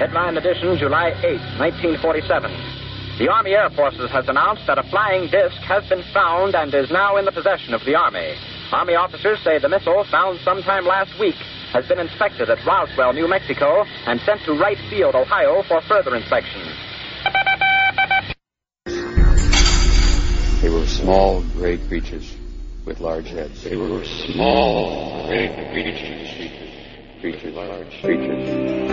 Headline edition, July 8, 1947. The Army Air Forces has announced that a flying disc has been found and is now in the possession of the Army. Army officers say the missile, found sometime last week, has been inspected at Roswell, New Mexico, and sent to Wright Field, Ohio, for further inspection. They were small, gray creatures with large heads. They were small, gray creatures. Creatures, large creatures,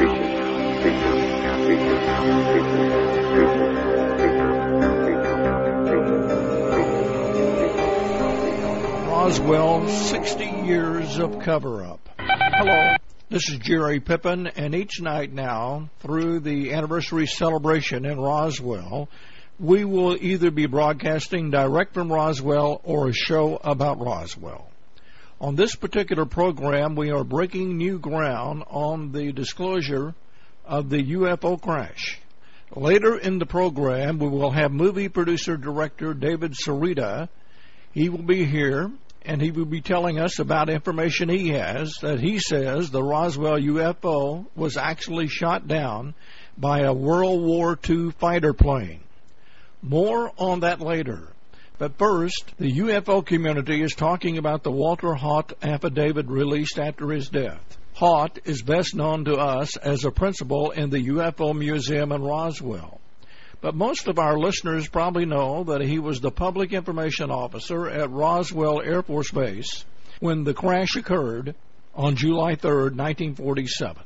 Roswell, 60 years of cover-up. Hello, this is Jerry Pippin, and each night now, through the anniversary celebration in Roswell, we will either be broadcasting direct from Roswell or a show about Roswell. On this particular program, we are breaking new ground on the disclosure of the UFO crash. Later in the program, we will have movie producer-director David Sarita. He will be here, and he will be telling us about information he has that he says the Roswell UFO was actually shot down by a World War II fighter plane. More on that later. But first, the UFO community is talking about the Walter Haut affidavit released after his death. Haut is best known to us as a principal in the UFO Museum in Roswell. But most of our listeners probably know that he was the public information officer at Roswell Air Force Base when the crash occurred on July 3rd, 1947.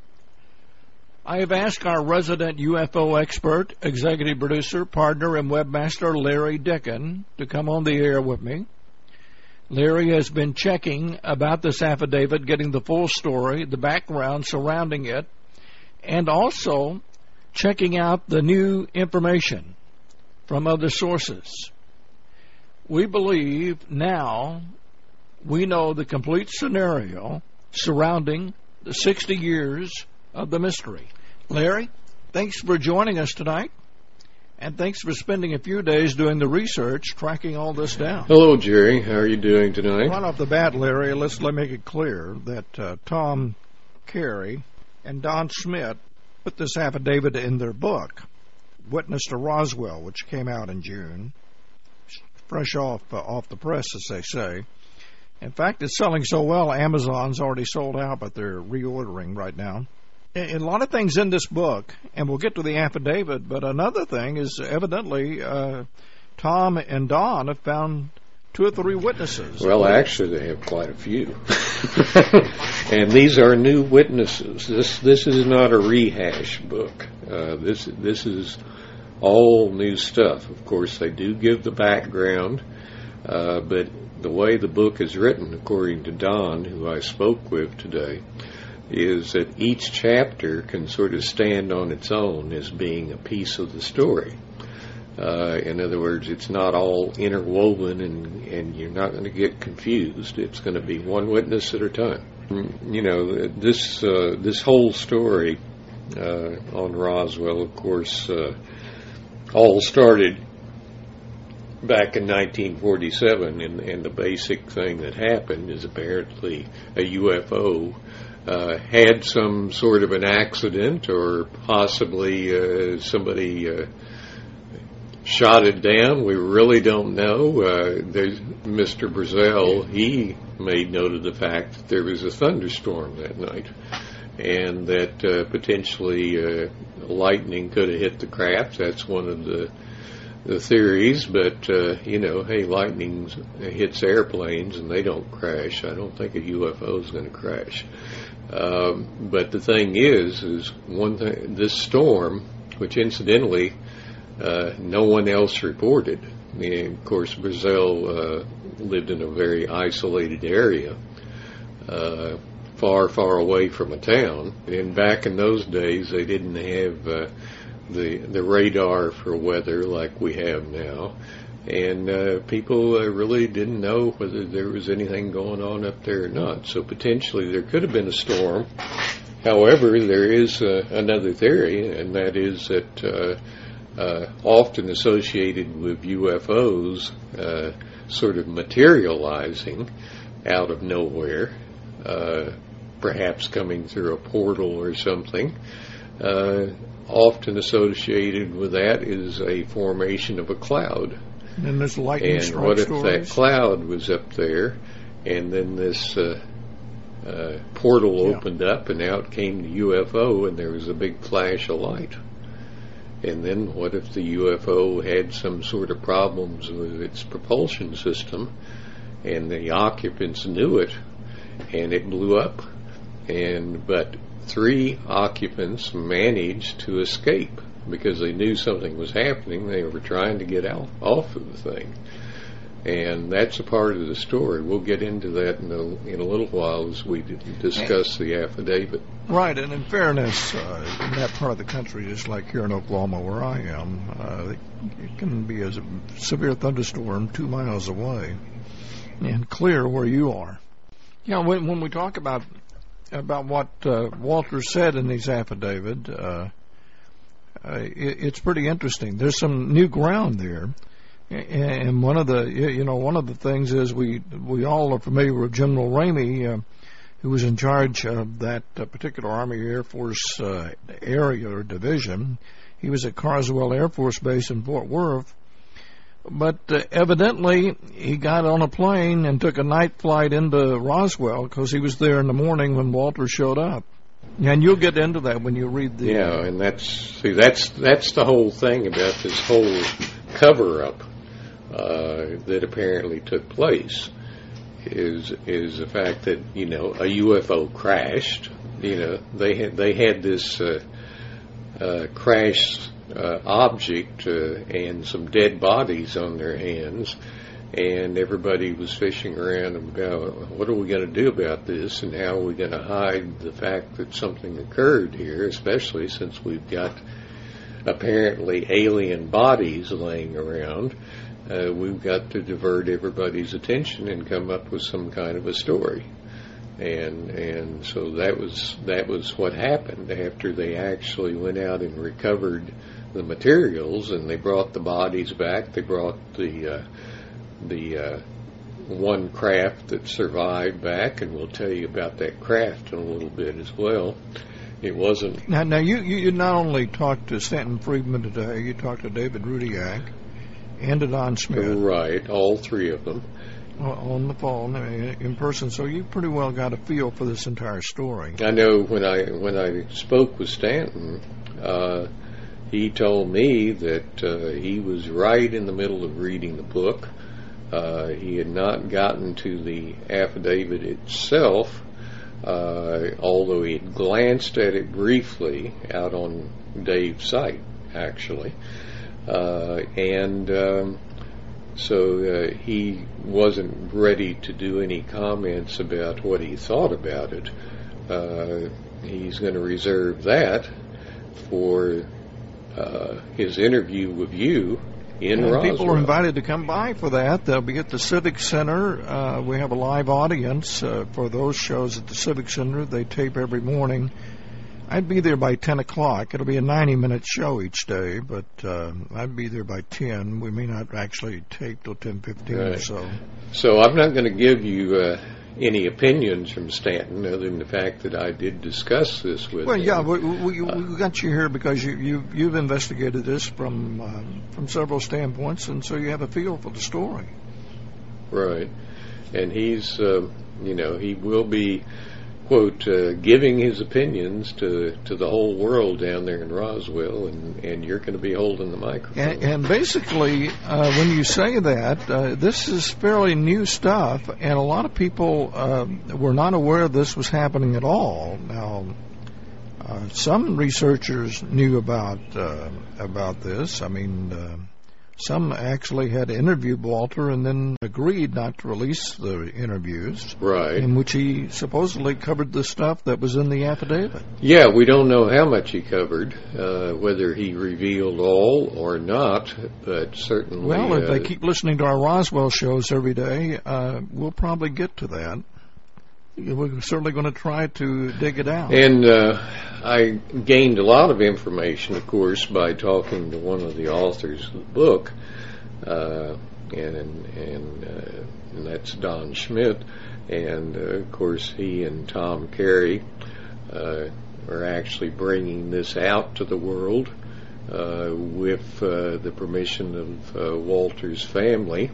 I have asked our resident UFO expert, executive producer, partner, and webmaster Larry Dickin to come on the air with me. Larry has been checking about this affidavit, getting the full story, the background surrounding it, and also checking out the new information from other sources. We believe now we know the complete scenario surrounding the 60 years of the mystery. Larry, thanks for joining us tonight, and thanks for spending a few days doing the research, tracking all this down. Hello, Jerry. How are you doing tonight? Right off the bat, Larry, let me make it clear that Tom Carey and Don Schmidt put this affidavit in their book, Witness to Roswell, which came out in June, fresh off the press, as they say. In fact, it's selling so well, Amazon's already sold out, but they're reordering right now. A lot of things in this book, and we'll get to the affidavit, but another thing is evidently Tom and Don have found 2 or 3 witnesses. Well, actually, they have quite a few. And these are new witnesses. This is not a rehash book. This is all new stuff. Of course, they do give the background, but the way the book is written, according to Don, who I spoke with today, is that each chapter can sort of stand on its own as being a piece of the story. In other words, it's not all interwoven, and you're not going to get confused. It's going to be one witness at a time. You know, this whole story on Roswell, of course, all started back in 1947, and the basic thing that happened is apparently a UFO had some sort of an accident, or possibly somebody shot it down. We really don't know. Mr. Brazel, he made note of the fact that there was a thunderstorm that night, and that potentially lightning could have hit the craft. That's one of the theories, but hey, lightning hits airplanes and they don't crash. I don't think a UFO is going to crash. But the thing is one thing, this storm, which incidentally no one else reported. And of course, Brazel lived in a very isolated area, far, far away from a town. And back in those days, they didn't have the radar for weather like we have now, and people really didn't know whether there was anything going on up there or not. So potentially there could have been a storm. However, there is another theory, and that is that often associated with UFOs sort of materializing out of nowhere, perhaps coming through a portal or something, often associated with that is a formation of a cloud. And there's lightning strike what if stories? that cloud was up there, and then this portal opened up, and out came the UFO, and there was a big flash of light? And then what if the UFO had some sort of problems with its propulsion system, and the occupants knew it, and it blew up? But 3 occupants managed to escape because they knew something was happening. They were trying to get off of the thing. And that's a part of the story. We'll get into that in a little while as we discuss the affidavit. Right, and in fairness, in that part of the country, just like here in Oklahoma where I am, it can be a severe thunderstorm 2 miles away and clear where you are. Yeah, when we talk about what Walter said in his affidavit, it's pretty interesting. There's some new ground there. And one of the things is we all are familiar with General Ramey, who was in charge of that particular Army Air Force area or division. He was at Carswell Air Force Base in Fort Worth, but evidently he got on a plane and took a night flight into Roswell because he was there in the morning when Walter showed up. And you'll get into that when you read the... Yeah, and that's the whole thing about this whole cover-up that apparently took place is the fact that, a UFO crashed. They had this crashed object and some dead bodies on their hands, and everybody was fishing around about what are we going to do about this, and how are we going to hide the fact that something occurred here, especially since we've got apparently alien bodies laying around. We've got to divert everybody's attention and come up with some kind of a story. And so that was what happened after they actually went out and recovered the materials, and they brought the bodies back. They brought the one craft that survived back, and we'll tell you about that craft in a little bit as well. It wasn't... Now you not only talked to Stanton Friedman today, you talked to David Rudiak and to Don Schmidt. Right, all 3 of them. On the phone, in person, so you pretty well got a feel for this entire story. I know when I spoke with Stanton, he told me that he was right in the middle of reading the book. He had not gotten to the affidavit itself, although he had glanced at it briefly out on Dave's site, actually. So he wasn't ready to do any comments about what he thought about it. He's going to reserve that for his interview with you in Roswell. People are invited to come by for that. They'll be at the Civic Center. We have a live audience for those shows at the Civic Center. They tape every morning. I'd be there by 10 o'clock. It'll be a 90-minute show each day, but I'd be there by 10. We may not actually tape till 10:15 or so. So I'm not going to give you any opinions from Stanton other than the fact that I did discuss this with him. Well, yeah, we got you here because you've investigated this from several standpoints, and so you have a feel for the story. Right. And he's, he will be, quote, giving his opinions to the whole world down there in Roswell, and you're going to be holding the microphone. And basically, when you say that, this is fairly new stuff, and a lot of people were not aware this was happening at all. Now, some researchers knew about this. I mean, some actually had interviewed Walter and then agreed not to release the interviews. Right. In which he supposedly covered the stuff that was in the affidavit. Yeah, we don't know how much he covered, whether he revealed all or not, but certainly... Well, if they keep listening to our Roswell shows every day, we'll probably get to that. We're certainly going to try to dig it out. And I gained a lot of information, of course, by talking to one of the authors of the book, and that's Don Schmidt. And, of course, he and Tom Carey are actually bringing this out to the world with the permission of Walter's family.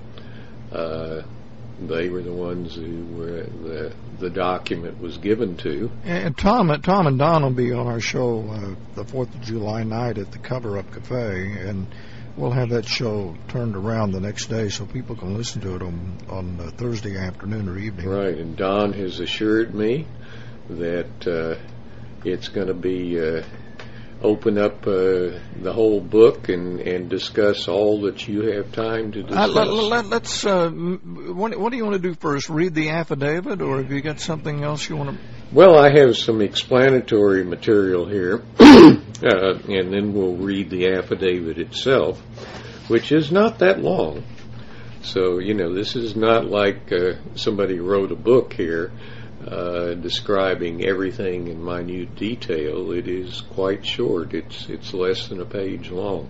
They were the ones who the document was given to. And Tom and Don will be on our show the 4th of July night at the Cover Up Cafe, and we'll have that show turned around the next day so people can listen to it on Thursday afternoon or evening. Right, and Don has assured me that it's going to be open up the whole book and discuss all that you have time to discuss. Let's. What do you want to do first? Read the affidavit, or have you got something else you want to? Well, I have some explanatory material here, and then we'll read the affidavit itself, which is not that long. So, this is not like somebody wrote a book here describing everything in minute detail. It is quite short. It's less than a page long.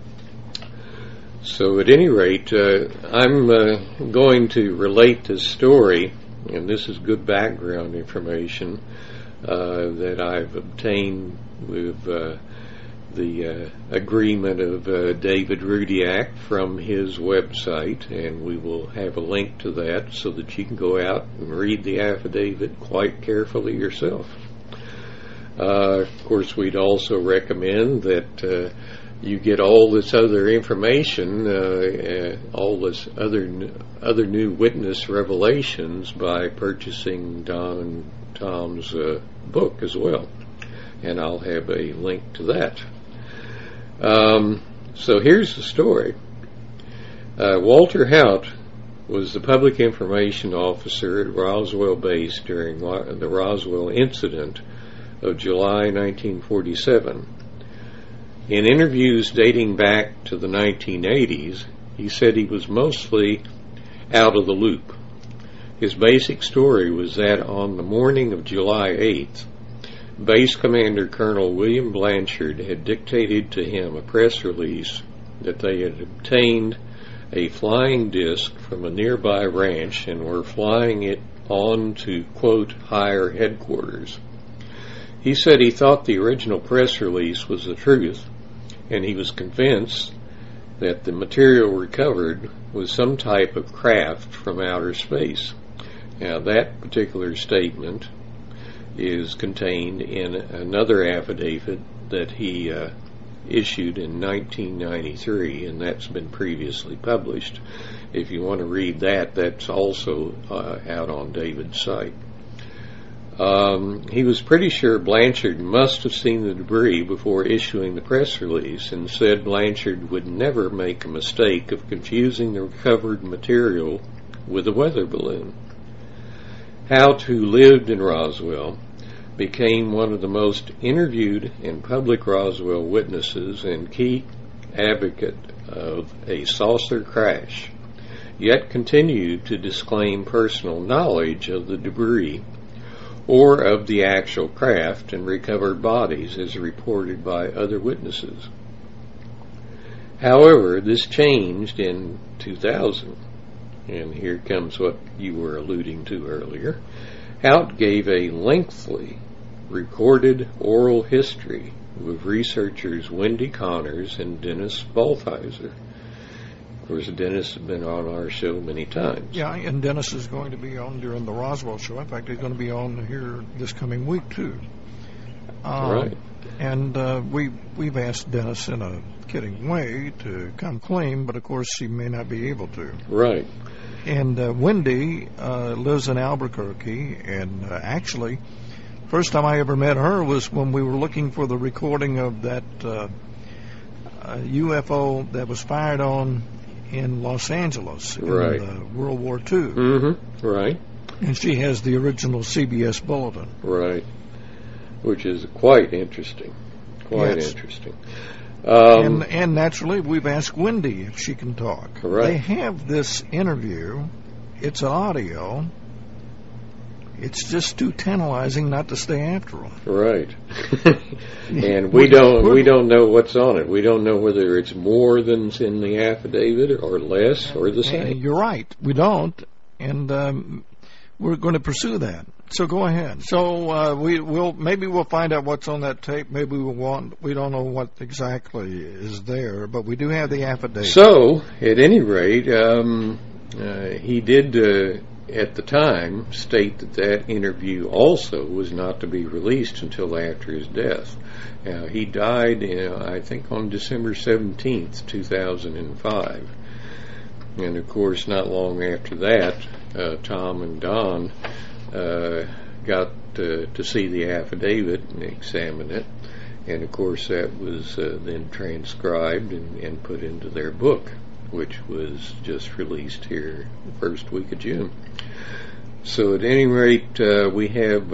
So at any rate, I'm going to relate this story, and this is good background information that I've obtained with the agreement of David Rudiak from his website, and we will have a link to that so that you can go out and read the affidavit quite carefully yourself. Of course, we'd also recommend that you get all this other information, all this other new witness revelations by purchasing Don and Tom's book as well, and I'll have a link to that. So here's the story. Walter Haut was the public information officer at Roswell Base during the Roswell incident of July 1947. In interviews dating back to the 1980s, he said he was mostly out of the loop. His basic story was that on the morning of July 8th, Base Commander Colonel William Blanchard had dictated to him a press release that they had obtained a flying disc from a nearby ranch and were flying it on to, quote, higher headquarters. He said he thought the original press release was the truth, and he was convinced that the material recovered was some type of craft from outer space. Now, that particular statement is contained in another affidavit that he issued in 1993, and that's been previously published. If you want to read that, that's also out on David's site. He was pretty sure Blanchard must have seen the debris before issuing the press release, and said Blanchard would never make a mistake of confusing the recovered material with a weather balloon. Haut, who lived in Roswell, became one of the most interviewed and public Roswell witnesses and key advocate of a saucer crash, yet continued to disclaim personal knowledge of the debris or of the actual craft and recovered bodies as reported by other witnesses. However, this changed in 2000, and here comes what you were alluding to earlier. Haut gave a lengthy recorded oral history with researchers Wendy Connors and Dennis Baltheiser. Of course, Dennis has been on our show many times. Yeah, and Dennis is going to be on during the Roswell show. In fact, he's going to be on here this coming week, too. Right. And we've asked Dennis in a kidding way to come clean, but of course he may not be able to. Right. And Wendy lives in Albuquerque, and actually, first time I ever met her was when we were looking for the recording of that UFO that was fired on in Los Angeles right. in World War II. Mm-hmm. Right. And she has the original CBS bulletin. Right. Which is quite interesting. Quite yes. interesting. And naturally, we've asked Wendy if she can talk. Right. They have this interview. It's audio. It's just too tantalizing not to stay after them. Right. And we don't know what's on it. We don't know whether it's more than's in the affidavit or less or the same. You're right. We don't. And we're going to pursue that. So go ahead. So we'll find out what's on that tape. Maybe we won't. We don't know what exactly is there, but we do have the affidavit. So, at any rate, he did at the time state that interview also was not to be released until after his death. He died, I think, on December 17th, 2005. And, of course, not long after that, Tom and Don got to see the affidavit and examine it. And, of course, that was then transcribed and put into their book, which was just released here the first week of June. So, at any rate, we have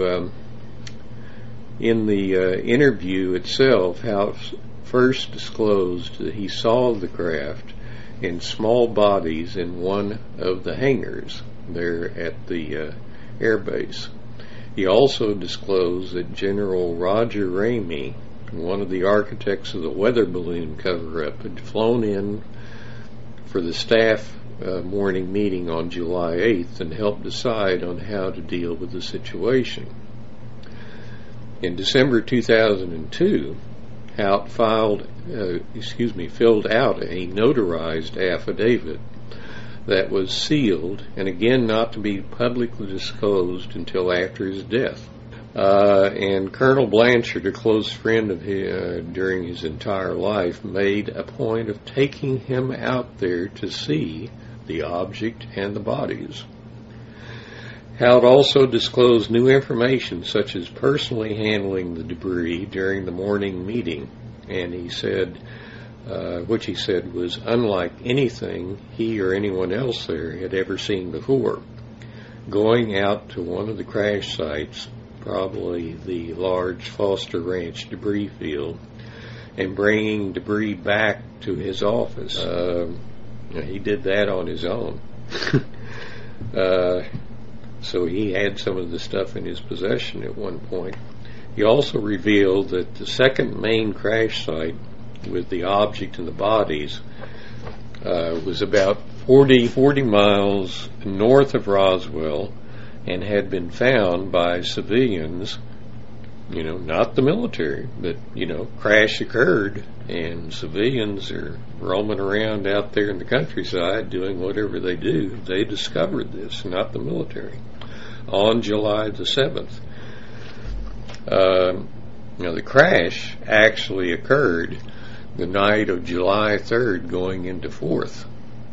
in the interview itself how first disclosed that he saw the craft in small bodies in one of the hangars there at the air base. He also disclosed that General Roger Ramey, one of the architects of the weather balloon cover-up, had flown in for the staff morning meeting on July 8th and helped decide on how to deal with the situation. In December 2002, Hout filled out a notarized affidavit that was sealed and again not to be publicly disclosed until after his death. And Colonel Blanchard, a close friend of his during his entire life, made a point of taking him out there to see the object and the bodies. Hout also disclosed new information, such as personally handling the debris during the morning meeting, and he said, which he said was unlike anything he or anyone else there had ever seen before. Going out to one of the crash sites, probably the large Foster Ranch debris field, and bringing debris back to his office. He did that on his own. So he had some of the stuff in his possession at one point. He also revealed that the second main crash site with the object and the bodies was about 40 miles north of Roswell and had been found by civilians, not the military, but, crash occurred and civilians are roaming around out there in the countryside doing whatever they do. They discovered this, not the military, on July the 7th. The crash actually occurred the night of July 3rd going into 4th.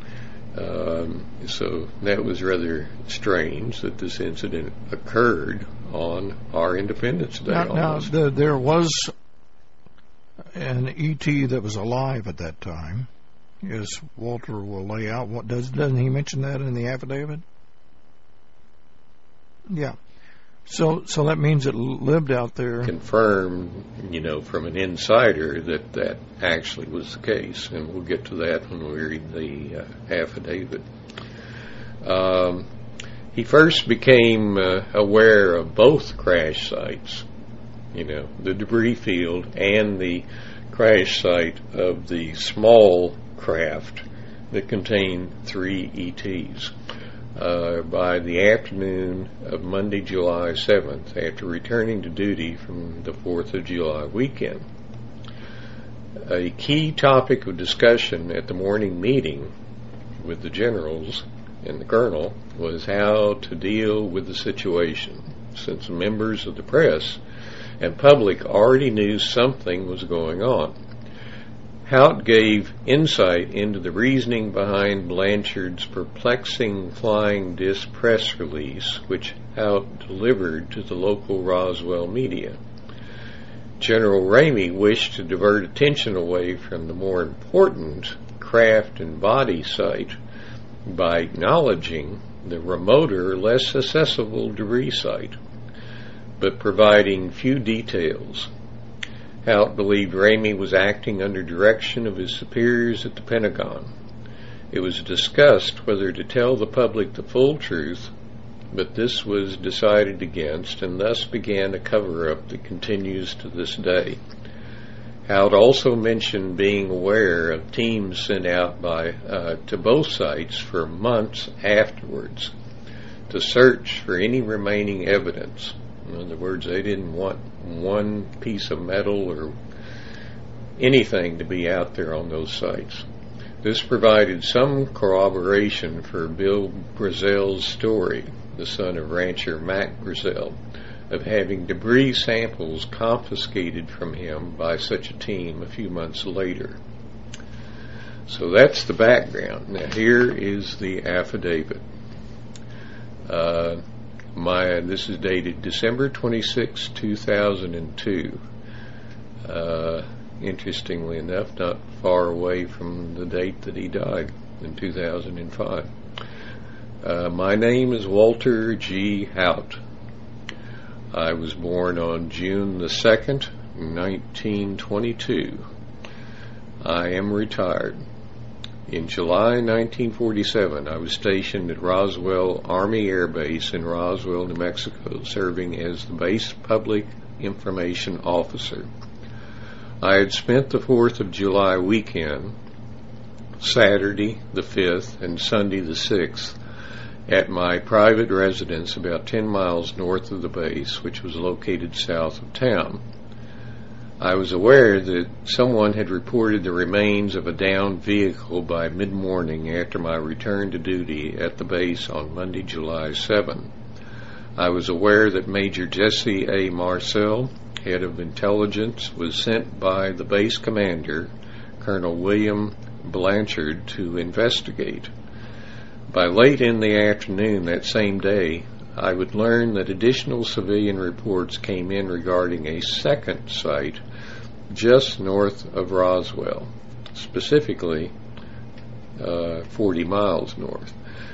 So that was rather strange that this incident occurred on our Independence Day. Now there was an E.T. that was alive at that time, as Walter will lay out. Doesn't he mention that in the affidavit? Yeah. So that means it lived out there. Confirmed, from an insider that actually was the case, and we'll get to that when we read the affidavit. He first became aware of both crash sites, the debris field and the crash site of the small craft that contained 3 ETs. By the afternoon of Monday, July 7th, after returning to duty from the 4th of July weekend. A key topic of discussion at the morning meeting with the generals and the colonel was how to deal with the situation, since members of the press and public already knew something was going on. Hout gave insight into the reasoning behind Blanchard's perplexing flying disc press release, which Hout delivered to the local Roswell media. General Ramey wished to divert attention away from the more important craft and body site by acknowledging the remoter, less accessible debris site, but providing few details. Hout believed Ramey was acting under direction of his superiors at the Pentagon. It was discussed whether to tell the public the full truth, but this was decided against, and thus began a cover-up that continues to this day. Hout also mentioned being aware of teams sent out to both sites for months afterwards. to search for any remaining evidence. In other words, they didn't want one piece of metal or anything to be out there on those sites. This provided some corroboration for Bill Brazel's story, the son of rancher Mac Brazel, of having debris samples confiscated from him by such a team a few months later. So that's the background. Now here is the affidavit. This is dated December 26, 2002. Interestingly enough, not far away from the date that he died in 2005. My name is Walter G. Hout. I was born on June the 2nd, 1922. I am retired. In July 1947, I was stationed at Roswell Army Air Base in Roswell, New Mexico, serving as the base public information officer. I had spent the 4th of July weekend, Saturday the 5th and Sunday the 6th, at my private residence about 10 miles north of the base, which was located south of town. I was aware that someone had reported the remains of a downed vehicle by mid-morning after my return to duty at the base on Monday, July 7. I was aware that Major Jesse A. Marcel, head of intelligence, was sent by the base commander, Colonel William Blanchard, to investigate. By late in the afternoon that same day, I would learn that additional civilian reports came in regarding a second site just north of Roswell, specifically 40 miles north.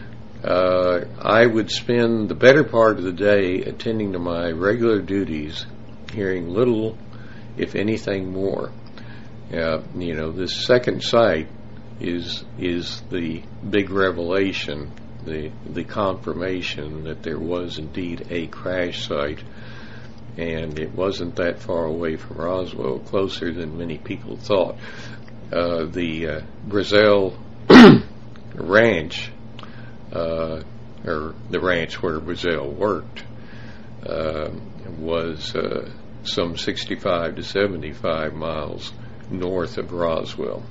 I would spend the better part of the day attending to my regular duties, hearing little, if anything, more. This second site is the big revelation, the confirmation that there was indeed a crash site, and it wasn't that far away from Roswell, closer than many people thought. The Brazel ranch, or the ranch where Brazel worked, was some 65 to 75 miles north of Roswell.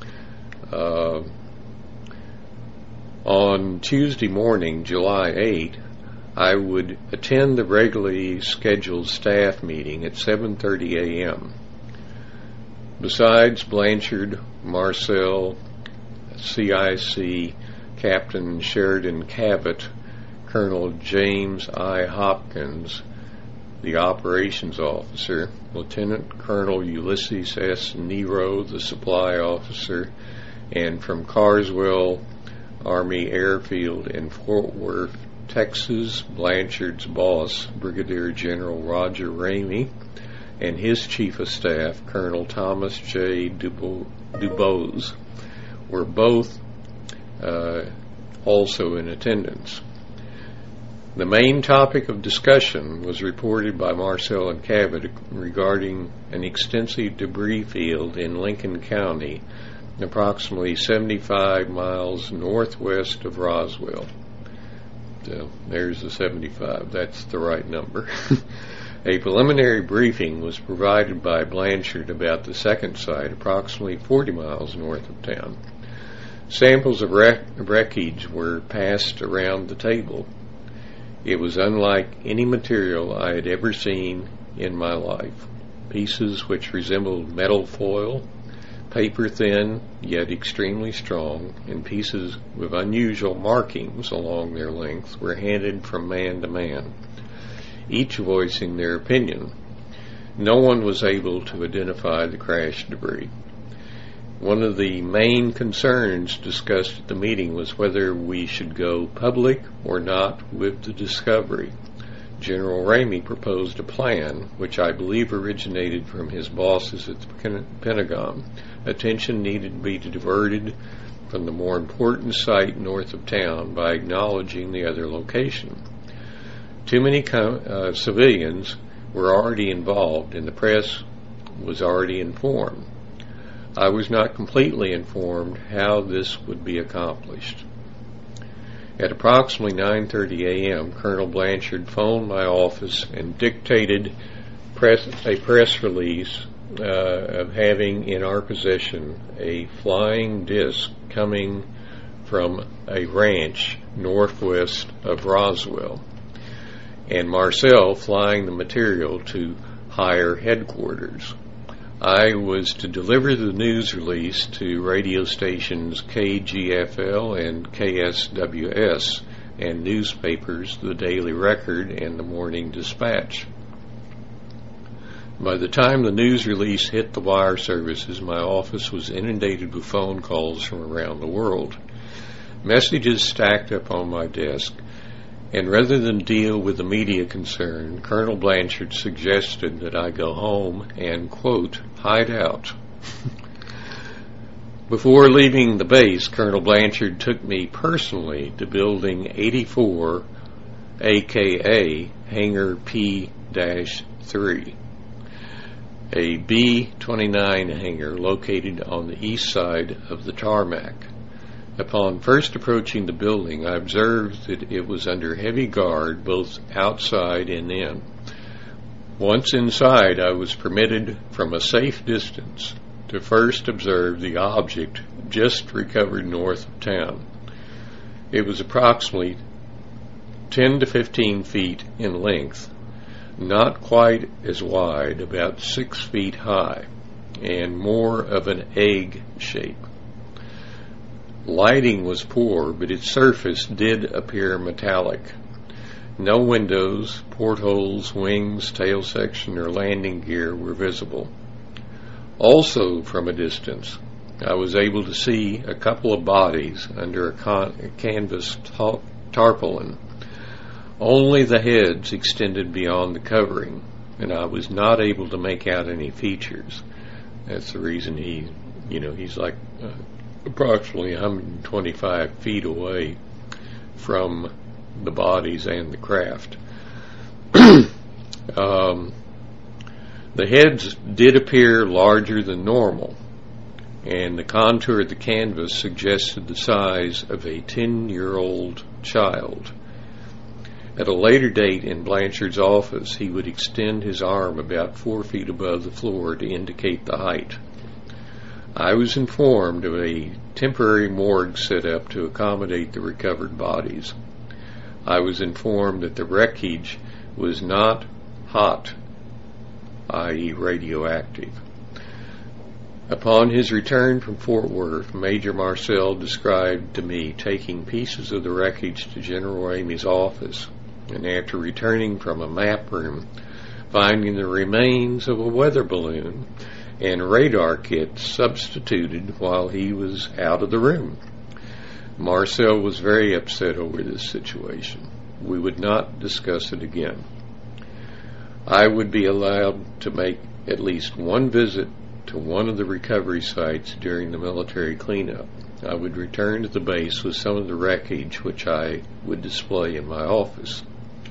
On Tuesday morning, July 8, I would attend the regularly scheduled staff meeting at 7:30 a.m. Besides Blanchard, Marcel, CIC Captain Sheridan Cabot, Colonel James I. Hopkins, the operations officer, Lieutenant Colonel Ulysses S. Nero, the supply officer, and from Carswell Army Airfield in Fort Worth, Texas, Blanchard's boss, Brigadier General Roger Ramey, and his chief of staff, Colonel Thomas J. Dubose, were both also in attendance. The main topic of discussion was reported by Marcel and Cabot regarding an extensive debris field in Lincoln County, approximately 75 miles northwest of Roswell. So there's the 75. That's the right number. A preliminary briefing was provided by Blanchard about the second site, approximately 40 miles north of town. Samples of wreckage were passed around the table. It was unlike any material I had ever seen in my life. Pieces which resembled metal foil, paper thin yet extremely strong, and pieces with unusual markings along their length were handed from man to man, each voicing their opinion. No one was able to identify the crash debris. One of the main concerns discussed at the meeting was whether we should go public or not with the discovery. General Ramey proposed a plan, which I believe originated from his bosses at the Pentagon. Attention needed to be diverted from the more important site north of town by acknowledging the other location. Too many civilians were already involved, and the press was already informed. I was not completely informed how this would be accomplished. At approximately 9:30 a.m., Colonel Blanchard phoned my office and dictated a press release of having in our possession a flying disc coming from a ranch northwest of Roswell, and Marcel flying the material to higher headquarters. I was to deliver the news release to radio stations KGFL and KSWS and newspapers, the Daily Record and the Morning Dispatch. By the time the news release hit the wire services, my office was inundated with phone calls from around the world. Messages stacked up on my desk, and rather than deal with the media concern, Colonel Blanchard suggested that I go home and, quote, hide out. Before leaving the base, Colonel Blanchard took me personally to Building 84, aka Hangar P-3, a B-29 hangar located on the east side of the tarmac. Upon first approaching the building, I observed that it was under heavy guard both outside and in. Once inside, I was permitted from a safe distance to first observe the object just recovered north of town. It was approximately 10 to 15 feet in length, not quite as wide, about 6 feet high, and more of an egg shape. Lighting was poor, but its surface did appear metallic. No windows, portholes, wings, tail section, or landing gear were visible. Also, from a distance, I was able to see a couple of bodies under a canvas tarpaulin. Only the heads extended beyond the covering, and I was not able to make out any features. That's the reason he's like approximately 125 feet away from the bodies and the craft. The heads did appear larger than normal, and the contour of the canvas suggested the size of a 10-year-old child. At a later date in Blanchard's office, he would extend his arm about 4 feet above the floor to indicate the height. I was informed of a temporary morgue set up to accommodate the recovered bodies. I was informed that the wreckage was not hot, i.e. radioactive. Upon his return from Fort Worth, Major Marcel described to me taking pieces of the wreckage to General Ramey's office, and after returning from a map room, finding the remains of a weather balloon and radar kit substituted while he was out of the room. Marcel was very upset over this situation. We would not discuss it again. I would be allowed to make at least one visit to one of the recovery sites during the military cleanup. I would return to the base with some of the wreckage, which I would display in my office.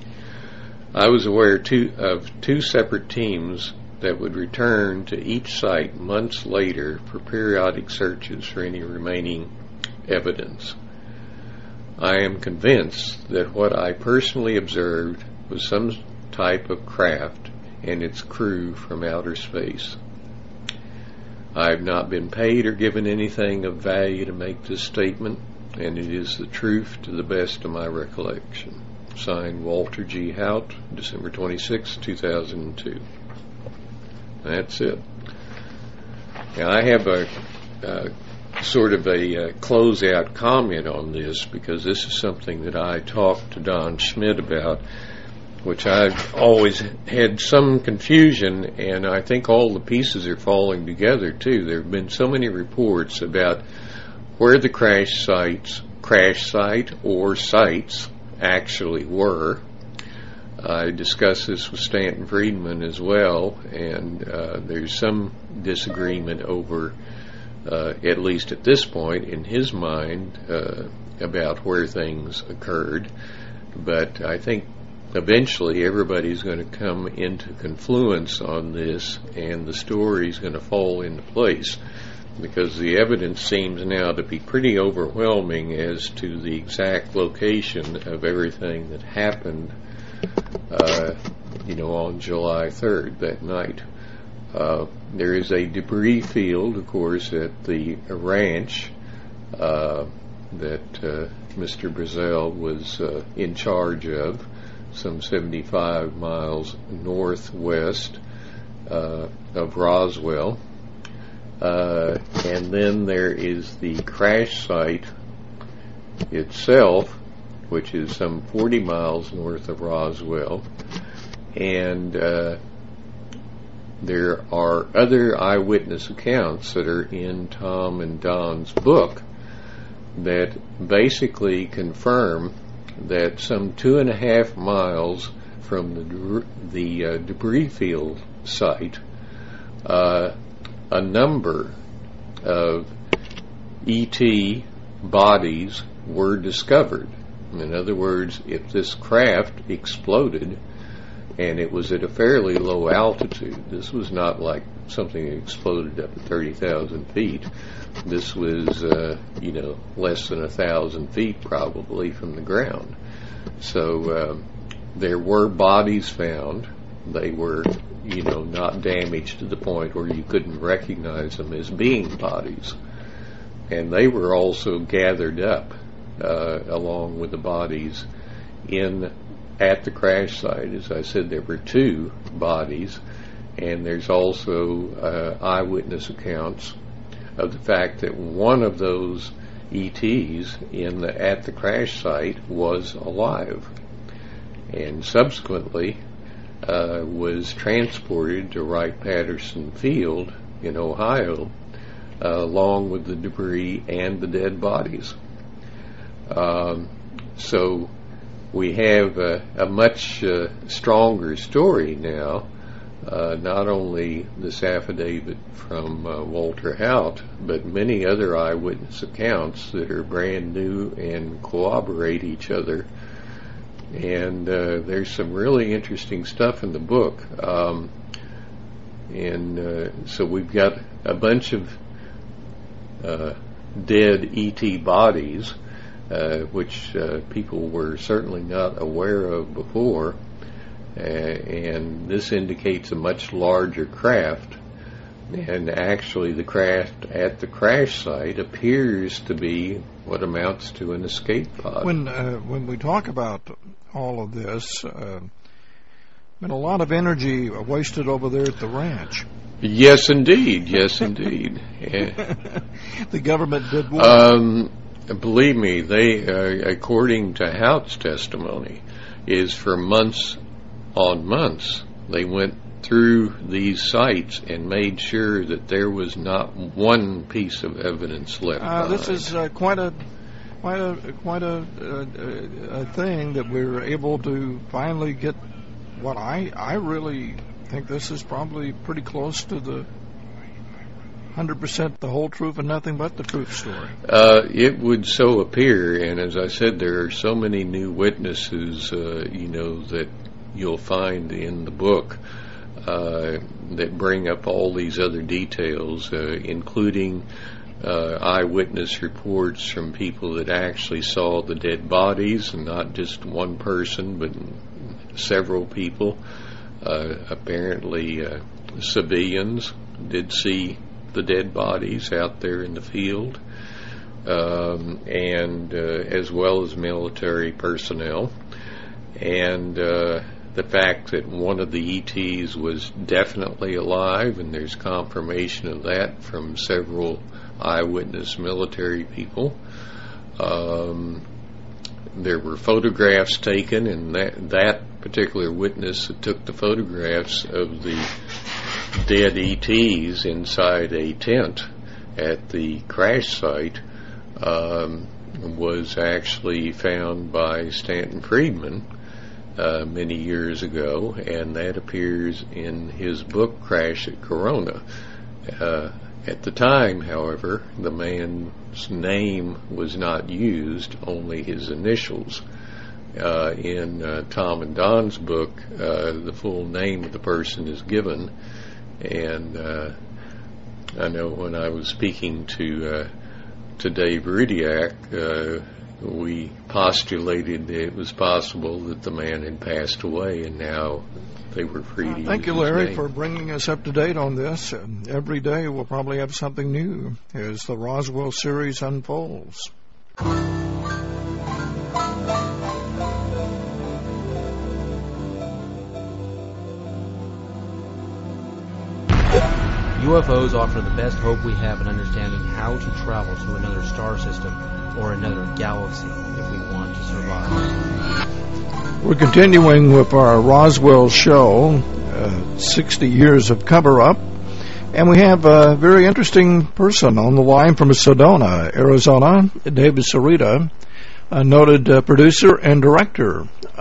I was aware of two separate teams that would return to each site months later for periodic searches for any remaining evidence. I am convinced that what I personally observed was some type of craft and its crew from outer space. I have not been paid or given anything of value to make this statement, and it is the truth to the best of my recollection. Signed, Walter G. Hout, December 26, 2002. That's it. Now, I have a sort of a closeout comment on this, because this is something that I talked to Don Schmidt about, which I've always had some confusion, and I think all the pieces are falling together too. There have been so many reports about where the crash site or sites actually were. I discussed this with Stanton Friedman as well, and there's some disagreement over, at least at this point in his mind, about where things occurred. But I think eventually everybody's going to come into confluence on this, and the story's going to fall into place. because the evidence seems now to be pretty overwhelming as to the exact location of everything that happened, on July 3rd, that night. There is a debris field, of course, at the ranch that Mr. Brazel was in charge of, some 75 miles northwest of Roswell. And then there is the crash site itself, which is some 40 miles north of Roswell. And there are other eyewitness accounts that are in Tom and Don's book that basically confirm that some 2.5 miles from the debris field site, a number of ET bodies were discovered. In other words, if this craft exploded and it was at a fairly low altitude, this was not like something that exploded up at 30,000 feet. This was, less than 1,000 feet probably from the ground. So there were bodies found. They were, not damaged to the point where you couldn't recognize them as being bodies. And they were also gathered up along with the bodies at the crash site. As I said, there were 2 bodies, and there's also eyewitness accounts of the fact that one of those ETs at the crash site was alive, and subsequently was transported to Wright-Patterson Field in Ohio, along with the debris and the dead bodies. So we have a much stronger story now, not only this affidavit from Walter Haut, but many other eyewitness accounts that are brand new and corroborate each other. And there's some really interesting stuff in the book. So we've got a bunch of dead ET bodies, which people were certainly not aware of before. And this indicates a much larger craft. And actually the craft at the crash site appears to be what amounts to an escape pod. When we talk about all of this, been a lot of energy wasted over there at the ranch. Yes, indeed. Yes, indeed. The government did well. Believe me, they, according to Haut's testimony, is for months on months, they went through these sites and made sure that there was not one piece of evidence left behind. This is quite a thing that we're able to finally get. What I really think this is probably pretty close to the 100% the whole truth and nothing but the truth story. It would so appear, and as I said, there are so many new witnesses, that you'll find in the book that bring up all these other details, including eyewitness reports from people that actually saw the dead bodies, and not just one person, but several people. Apparently, civilians did see the dead bodies out there in the field, and as well as military personnel. And the fact that one of the ETs was definitely alive, and there's confirmation of that from several eyewitness military people. There were photographs taken, and that particular witness that took the photographs of the dead ETs inside a tent at the crash site was actually found by Stanton Friedman many years ago, and that appears in his book Crash at Corona. At the time, however, the man's name was not used, only his initials. In Tom and Don's book, the full name of the person is given, and I know when I was speaking to Dave Rudiak, we postulated that it was possible that the man had passed away, and now they were free to use Thank you, his Larry, name. for bringing us up to date on this. Every day we'll probably have something new as the Roswell series unfolds. UFOs offer the best hope we have in understanding how to travel to another star system or another galaxy if we want to survive. We're continuing with our Roswell show, 60 Years of Cover-Up, and we have a very interesting person on the line from Sedona, Arizona, David Sarita, a noted producer and director.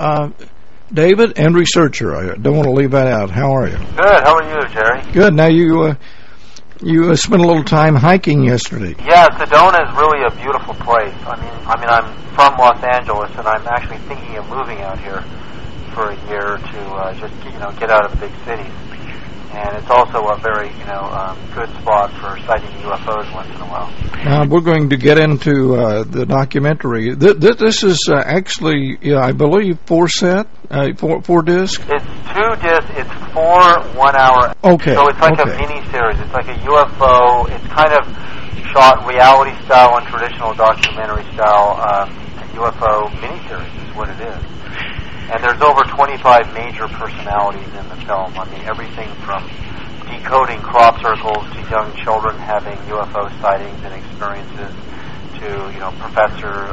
David, and researcher. I don't want to leave that out. How are you? Good. How are you, Jerry? Good. Now, you spent a little time hiking yesterday. Yeah, Sedona is really a beautiful place. I mean, I'm from Los Angeles, and I'm actually thinking of moving out here for a year to just get out of the big cities. And it's also a very good spot for sighting UFOs once in a while. Now we're going to get into the documentary. This is actually, I believe, four discs. It's 2 discs. It's 4 1-hour. Okay. So it's like a mini series. It's like a UFO. It's kind of shot reality style and traditional documentary style UFO mini series is what it is. And there's over 25 major personalities in the film. I mean, everything from decoding crop circles to young children having UFO sightings and experiences to, Professor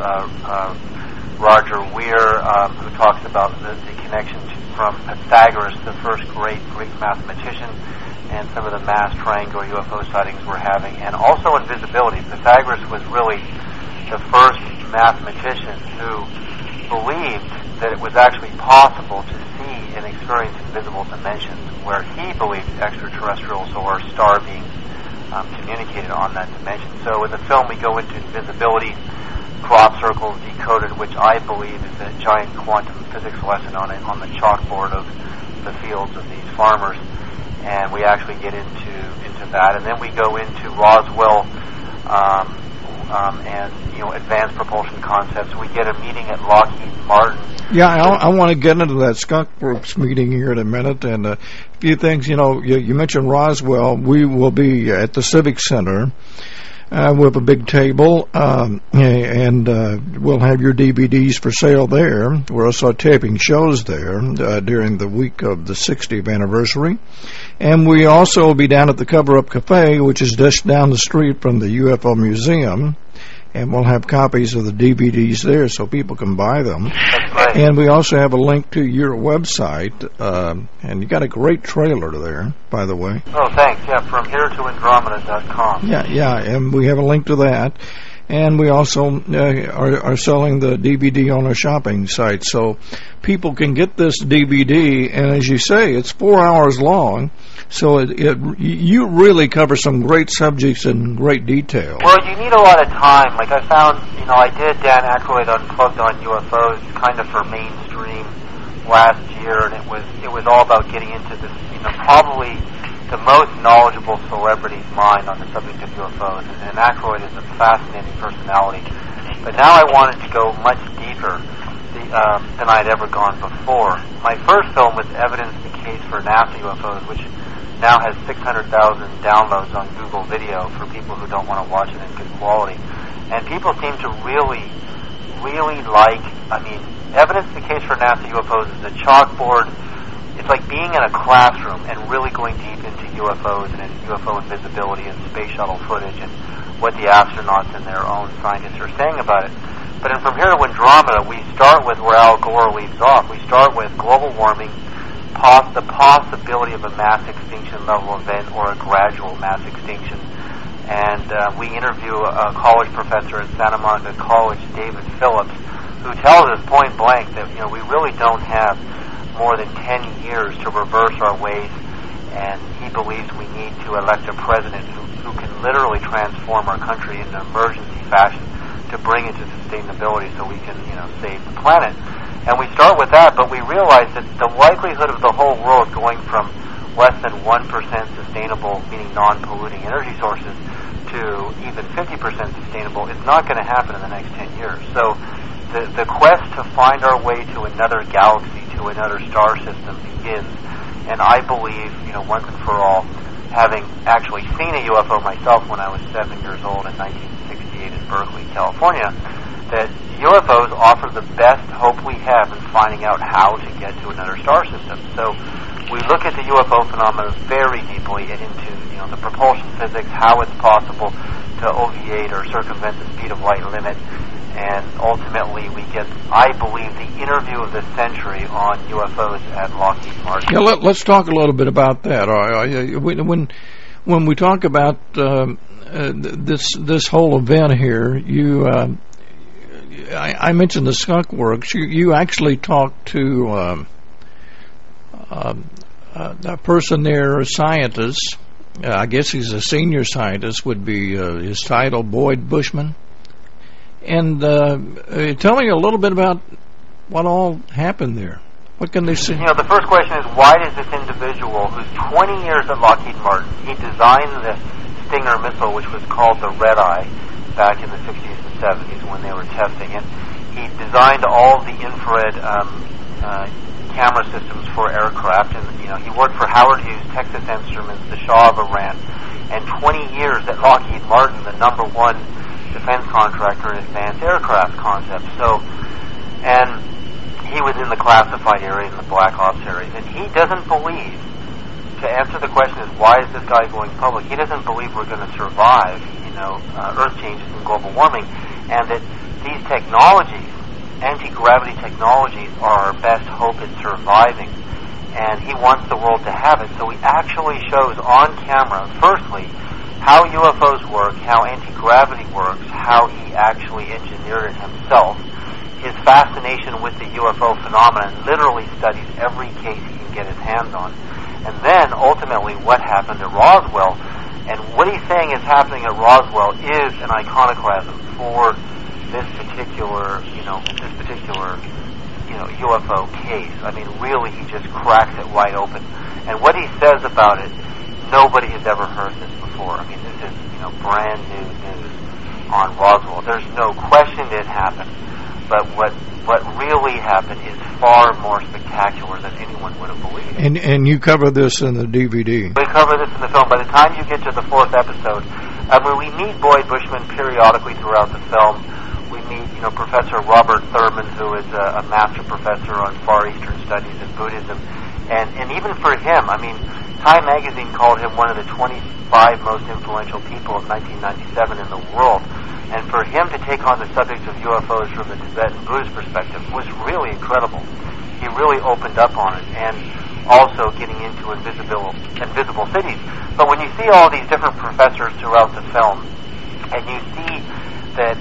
Roger Weir, who talks about the connection from Pythagoras, the first great Greek mathematician, and some of the mass triangular UFO sightings we're having, and also invisibility. Pythagoras was really the first mathematician who believed that it was actually possible to see and experience invisible dimensions, where he believed extraterrestrials or star beings communicated on that dimension. So in the film we go into invisibility, crop circles decoded, which I believe is a giant quantum physics lesson on the chalkboard of the fields of these farmers, and we actually get into that. And then we go into Roswell and advanced propulsion concepts. We get a meeting at Lockheed Martin. Yeah, I want to get into that Skunk Works meeting here in a minute, and a few things. You mentioned Roswell. We will be at the Civic Center with a big table, and we'll have your DVDs for sale there. We're also taping shows there during the week of the 60th anniversary. And we also will be down at the Cover-Up Cafe, which is just down the street from the UFO Museum. And we'll have copies of the DVDs there so people can buy them. That's right. And we also have a link to your website. And you got a great trailer there, by the way. Oh, thanks. Yeah, from here to Andromeda.com. Yeah, and we have a link to that. And we also are selling the DVD on our shopping site. So people can get this DVD, and as you say, it's 4 hours long. So you really cover some great subjects in great detail. Well, you need a lot of time. Like I found, I did Dan Aykroyd Unplugged on UFOs kind of for mainstream last year, and it was all about getting into this, probably the most knowledgeable celebrity's mind on the subject of UFOs, and Aykroyd is a fascinating personality. But now I wanted to go much deeper than I'd ever gone before. My first film was Evidence the Case for NASA UFOs, which now has 600,000 downloads on Google Video for people who don't want to watch it in good quality. And people seem to really, really like, Evidence the Case for NASA UFOs is a chalkboard. It's like being in a classroom and really going deep into UFOs and UFO invisibility and space shuttle footage and what the astronauts and their own scientists are saying about it. But From Here to Andromeda, we start with where Al Gore leaves off. We start with global warming, the possibility of a mass extinction level event or a gradual mass extinction. And we interview a college professor at Santa Monica College, David Phillips, who tells us point blank that we really don't have more than 10 years to reverse our ways, and he believes we need to elect a president who can literally transform our country in an emergency fashion to bring it to sustainability so we can, save the planet. And we start with that, but we realize that the likelihood of the whole world going from less than 1% sustainable, meaning non-polluting energy sources, to even 50% sustainable, is not going to happen in the next 10 years. So the quest to find our way to another galaxy, to another star system begins. And I believe, once and for all, having actually seen a UFO myself when I was 7 years old in 1968 in Berkeley, California, that UFOs offer the best hope we have in finding out how to get to another star system. So we look at the UFO phenomenon very deeply and into the propulsion physics, how it's possible to obviate or circumvent the speed of light limit, and ultimately we get, I believe, the interview of the century on UFOs at Lockheed Martin. Yeah, let's talk a little bit about that. When we talk about this whole event here, I mentioned the Skunk Works. You actually talked to a person there, a scientist. I guess he's a senior scientist, would be his title, Boyd Bushman. And tell me a little bit about what all happened there. What can they see? The first question is, why does this individual, who's 20 years at Lockheed Martin, he designed the Stinger missile, which was called the Red Eye, back in the 60s and 70s when they were testing it. He designed all the infrared camera systems for aircraft, and he worked for Howard Hughes, Texas Instruments, the Shah of Iran, and 20 years at Lockheed Martin, the number one defense contractor in advanced aircraft concepts. So, and he was in the classified area, in the black ops areas, and he doesn't believe, to answer the question is, why is this guy going public? He doesn't believe we're going to survive, earth changes and global warming, and that these technologies, anti-gravity technologies, are our best hope in surviving, and he wants the world to have it. So he actually shows on camera, firstly, how UFOs work, how anti-gravity works, how he actually engineered it himself, his fascination with the UFO phenomenon, literally studies every case he can get his hands on, and then ultimately what happened at Roswell. And what he's saying is happening at Roswell is an iconoclasm for this particular UFO case. I mean, really, he just cracks it wide open. And what he says about it, nobody has ever heard this before. I mean, this is, brand new news on Roswell. There's no question it happened, but what really happened is far more spectacular than anyone would have believed. And you cover this in the DVD. We cover this in the film. By the time you get to the fourth episode, we meet Boyd Bushman periodically throughout the film. We meet, Professor Robert Thurman, who is a master professor on Far Eastern Studies and Buddhism. And even for him, Time Magazine called him one of the 25 most influential people of 1997 in the world. And for him to take on the subject of UFOs from the Tibetan Buddhist perspective was really incredible. He really opened up on it, and also getting into invisible cities. But when you see all these different professors throughout the film, and you see that,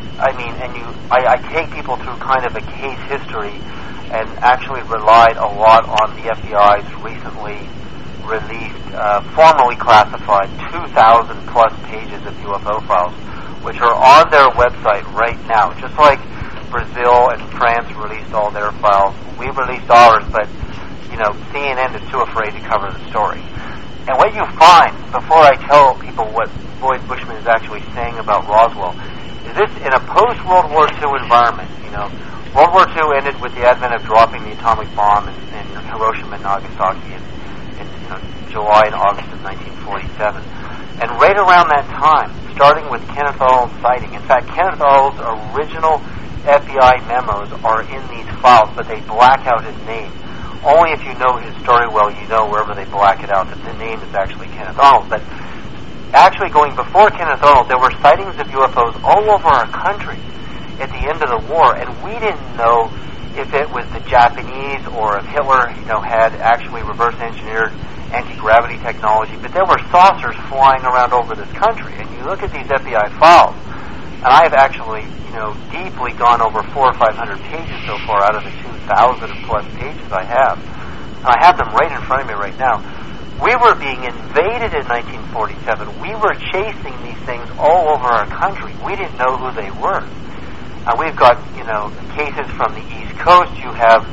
I take people through kind of a case history, and actually relied a lot on the FBI's recently released, formally classified 2,000 plus pages of UFO files, which are on their website right now. Just like Brazil and France released all their files, we released ours, but CNN is too afraid to cover the story. And what you find, before I tell people what Boyd Bushman is actually saying about Roswell, is this in a post-World War II environment. World War II ended with the advent of dropping the atomic bomb in Hiroshima and Nagasaki in July and August of 1947. And right around that time, starting with Kenneth Arnold's sighting, in fact, Kenneth Arnold's original FBI memos are in these files, but they black out his name. Only if you know his story well, you know wherever they black it out that the name is actually Kenneth Arnold. But actually, going before Kenneth Arnold, there were sightings of UFOs all over our country at the end of the war, and we didn't know if it was the Japanese or if Hitler, had actually reverse-engineered anti-gravity technology, but there were saucers flying around over this country. And you look at these FBI files, and I've actually, deeply gone over 400 or 500 pages so far out of the 2,000 plus pages I have. And I have them right in front of me right now. We were being invaded in 1947. We were chasing these things all over our country. We didn't know who they were. We've got, cases from the East Coast. You have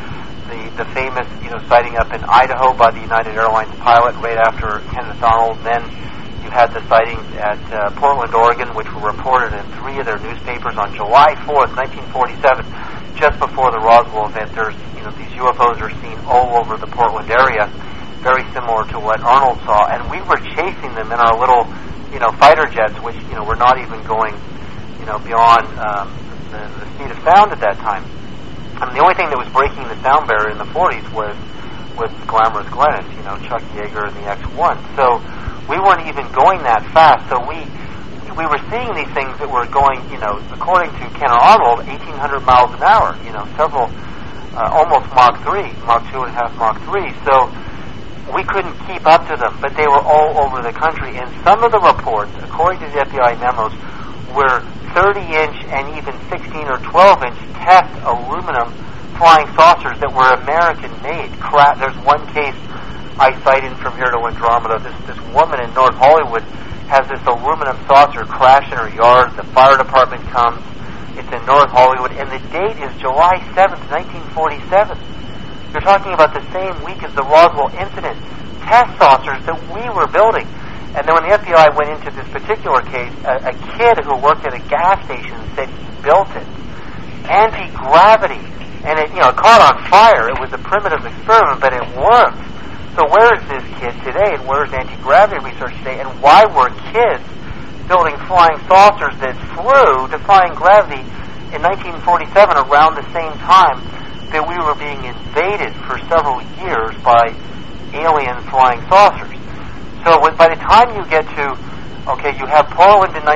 the famous, sighting up in Idaho by the United Airlines pilot right after Kenneth Arnold. Then you had the sightings at Portland, Oregon, which were reported in 3 of their newspapers on July 4th, 1947, just before the Roswell event. There's, these UFOs are seen all over the Portland area, very similar to what Arnold saw, and we were chasing them in our little, fighter jets, which, were not even going, beyond the speed of sound at that time. I mean, the only thing that was breaking the sound barrier in the 40s was Glamorous Glennis, Chuck Yeager and the X-1. So we weren't even going that fast. So we were seeing these things that were going, according to Kenneth Arnold, 1,800 miles an hour, several, almost Mach 3, Mach 2.5, Mach 3. So we couldn't keep up to them, but they were all over the country. And some of the reports, according to the FBI memos, were 30-inch and even 16 or 12-inch test aluminum flying saucers that were American-made. There's one case I cited from here to Andromeda. This woman in North Hollywood has this aluminum saucer crash in her yard. The fire department comes. It's in North Hollywood, and the date is July 7th, 1947. You're talking about the same week as the Roswell incident. Test saucers that we were building. And then when the FBI went into this particular case, a kid who worked at a gas station said he built it. Anti-gravity. And it caught on fire. It was a primitive experiment, but it worked. So where is this kid today, and where is anti-gravity research today, and why were kids building flying saucers that flew, defying gravity, in 1947 around the same time that we were being invaded for several years by alien flying saucers? So by the time you get to, you have Portland in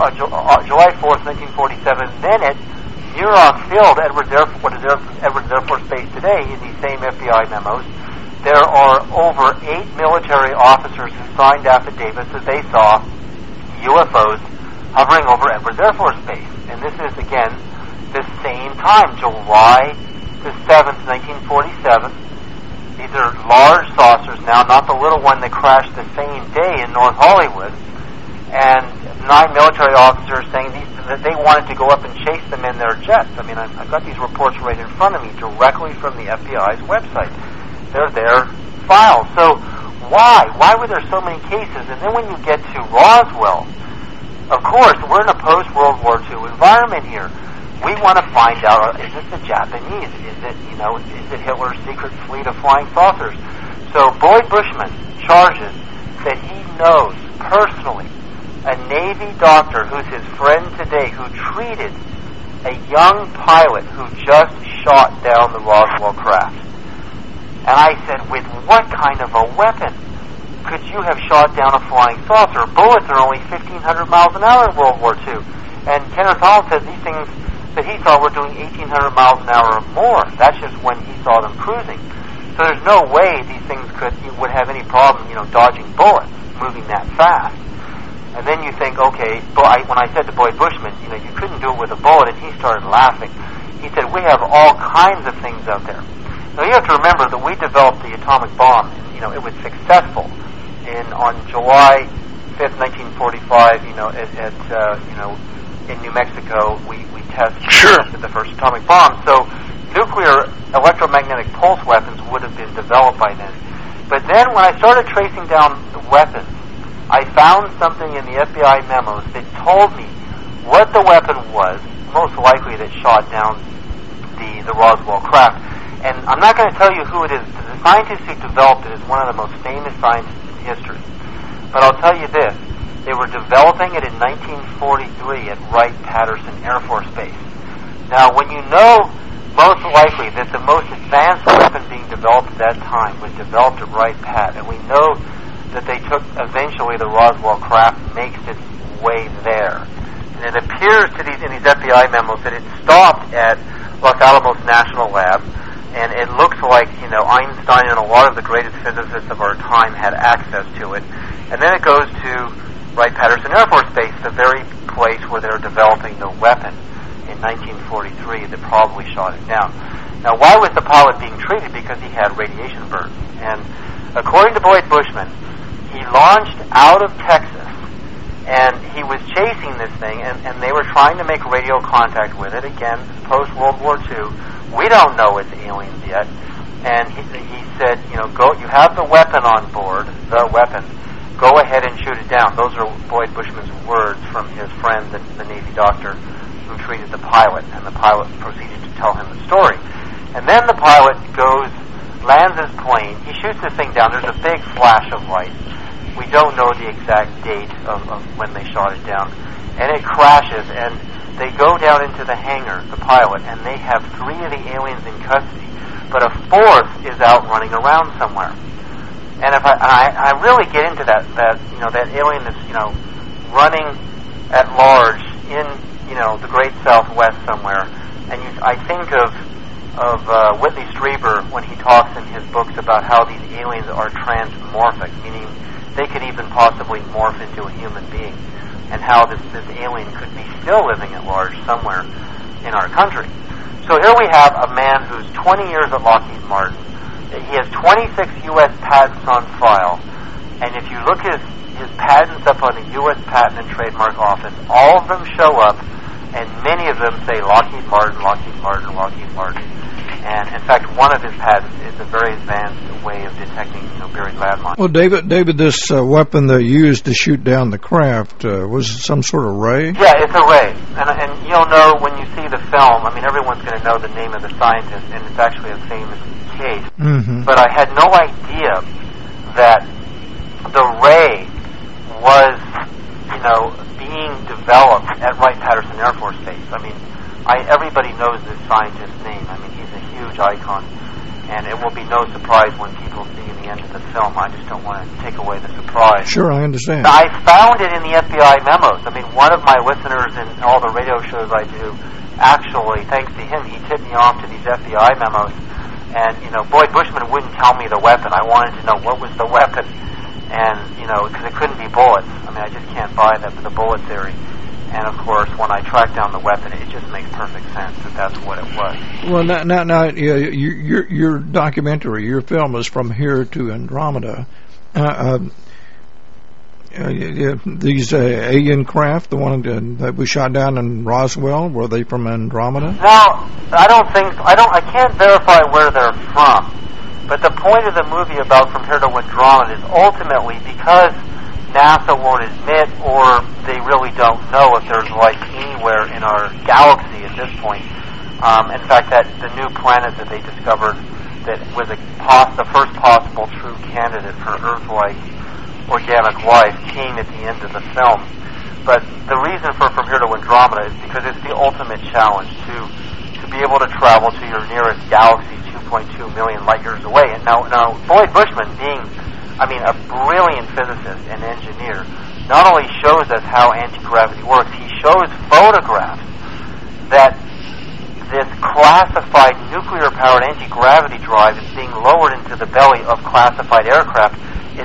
July 4th, 1947, then at Muroc Field, Edwards Air Force Base today, in these same FBI memos, there are over 8 military officers who signed affidavits that they saw UFOs hovering over Edwards Air Force Base. And this is, again, the same time, July the 7th, 1947. These are large saucers now, not the little one that crashed the same day in North Hollywood. And 9 military officers saying that they wanted to go up and chase them in their jets. I mean, I've got these reports right in front of me, directly from the FBI's website. They're their files. So why? Why were there so many cases? And then when you get to Roswell, of course, we're in a post-World War II environment here. We want to find out, is this the Japanese? Is it Hitler's secret fleet of flying saucers? So Boyd Bushman charges that he knows personally a Navy doctor who's his friend today who treated a young pilot who just shot down the Roswell craft. And I said, with what kind of a weapon could you have shot down a flying saucer? Bullets are only 1,500 miles an hour in World War II. And Kenneth Arnold says these things that he saw were doing 1,800 miles an hour or more. That's just when he saw them cruising. So there's no way these things would have any problem, dodging bullets, moving that fast. And then you think, okay, when I said to Boyd Bushman, you couldn't do it with a bullet, and he started laughing. He said, we have all kinds of things out there. Now you have to remember that we developed the atomic bomb, and, it was successful. On July 5th, 1945, in New Mexico, we tested the first atomic bomb. So nuclear electromagnetic pulse weapons would have been developed by then. But then when I started tracing down the weapons, I found something in the FBI memos that told me what the weapon was, most likely that shot down the Roswell craft. And I'm not going to tell you who it is. The scientist who developed it is one of the most famous scientists in history. But I'll tell you this. They were developing it in 1943 at Wright-Patterson Air Force Base. Now, when you know most likely that the most advanced weapon being developed at that time was developed at Wright-Pat, and we know that they took, eventually the Roswell craft makes its way there. And it appears in these FBI memos that it stopped at Los Alamos National Lab, and it looks like, Einstein and a lot of the greatest physicists of our time had access to it. And then it goes to Wright-Patterson Air Force Base, the very place where they're developing the weapon in 1943 that probably shot it down. Now, why was the pilot being treated? Because he had radiation burns. And according to Boyd Bushman, he launched out of Texas, and he was chasing this thing, and they were trying to make radio contact with it. Again, post-World War II. We don't know it's aliens yet. and he said, go. You have the weapon on board, the weapon. Go ahead and shoot it down. Those are Boyd Bushman's words from his friend, the Navy doctor who treated the pilot, and the pilot proceeded to tell him the story. And then the pilot lands his plane. He shoots this thing down. There's a big flash of light. We don't know the exact date of when they shot it down. And it crashes, and they go down into the hangar, the pilot, and they have 3 of the aliens in custody, but a 4th is out running around somewhere. And if I really get into that alien that's running at large in the great Southwest somewhere, and I think of Whitley Strieber when he talks in his books about how these aliens are transmorphic, meaning they could even possibly morph into a human being, and how this alien could be still living at large somewhere in our country. So here we have a man who's 20 years at Lockheed Martin. He has 26 U.S. patents on file, and if you look at his patents up on the U.S. Patent and Trademark Office, all of them show up, and many of them say Lockheed Martin, Lockheed Martin, Lockheed Martin. And in fact, one of his patents is a very advanced way of detecting buried landmines. Well, David, this weapon they used to shoot down the craft, was it some sort of ray? Yeah, it's a ray. And you'll know when you see the film, everyone's going to know the name of the scientist, and it's actually a famous case. Mm-hmm. But I had no idea that the ray was, being developed at Wright-Patterson Air Force Base. Everybody knows this scientist's name. He's a huge icon, and it will be no surprise when people see the end of the film. I just don't want to take away the surprise. Sure, I understand. I found it in the FBI memos. One of my listeners in all the radio shows I do, actually, thanks to him, he tipped me off to these FBI memos. And, Boyd Bushman wouldn't tell me the weapon. I wanted to know what was the weapon. And, because it couldn't be bullets. I just can't buy the bullet theory. And, of course, when I tracked down the weapon, it just makes perfect sense that that's what it was. Well, now your documentary, your film is From Here to Andromeda. These alien craft, the one that was shot down in Roswell, were they from Andromeda? Now, I can't verify where they're from. But the point of the movie about From Here to Andromeda is ultimately because NASA won't admit, or they really don't know if there's life anywhere in our galaxy at this point. In fact, the new planet that they discovered that was the first possible true candidate for Earth-like organic life came at the end of the film. But the reason for From Here to Andromeda is because it's the ultimate challenge to be able to travel to your nearest galaxy 2.2 million light years away. And now Boyd Bushman, being a brilliant physicist and engineer, not only shows us how anti-gravity works, he shows photographs that this classified nuclear-powered anti-gravity drive is being lowered into the belly of classified aircraft in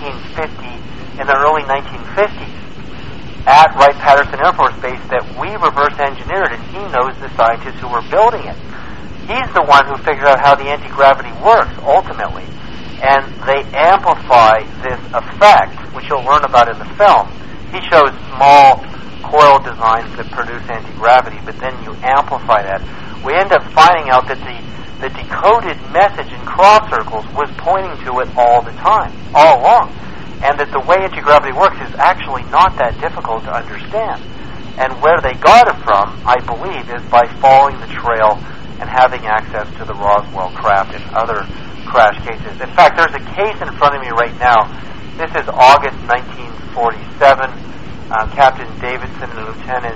the early 1950s at Wright-Patterson Air Force Base that we reverse engineered, and he knows the scientists who were building it. He's the one who figured out how the anti-gravity works, ultimately. And they amplify this effect, which you'll learn about in the film. He shows small coil designs that produce anti-gravity, but then you amplify that. We end up finding out that the decoded message in cross circles was pointing to it all the time, all along. And that the way anti-gravity works is actually not that difficult to understand. And where they got it from, I believe, is by following the trail and having access to the Roswell craft and other crash cases. In fact, there's a case in front of me right now. This is August 1947. Captain Davidson and Lieutenant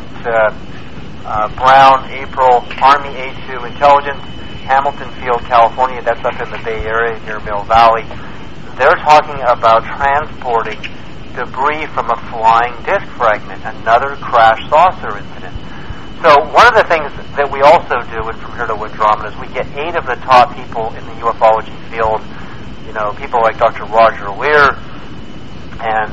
Brown, April, Army A2 Intelligence, Hamilton Field, California. That's up in the Bay Area near Mill Valley. They're talking about transporting debris from a flying disc fragment, another crash saucer incident. So one of the things that we also do From Here to Andromeda is we get 8 of the top people in the ufology field, people like Dr. Roger Lear and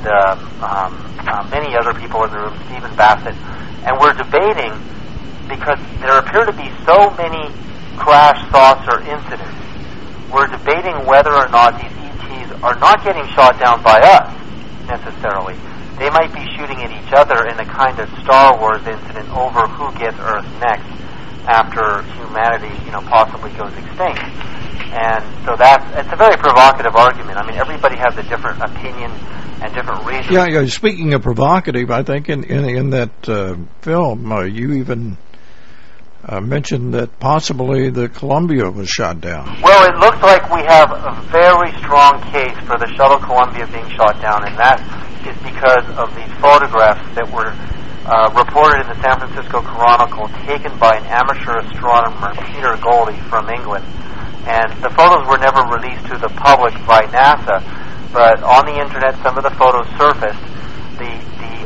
many other people in the room, Stephen Bassett, and we're debating because there appear to be so many crash saucer incidents. We're debating whether or not these ETs are not getting shot down by us, necessarily. They might be shooting at each other in a kind of Star Wars incident over who gets Earth next after humanity, possibly goes extinct. And so it's a very provocative argument. I mean, everybody has a different opinion and different reasons. Yeah. Speaking of provocative, I think in that film, you even mentioned that possibly the Columbia was shot down. Well, it looks like we have a very strong case for the shuttle Columbia being shot down, and that is because of these photographs that were reported in the San Francisco Chronicle, taken by an amateur astronomer, Peter Goldie, from England. And the photos were never released to the public by NASA, but on the internet some of the photos surfaced. The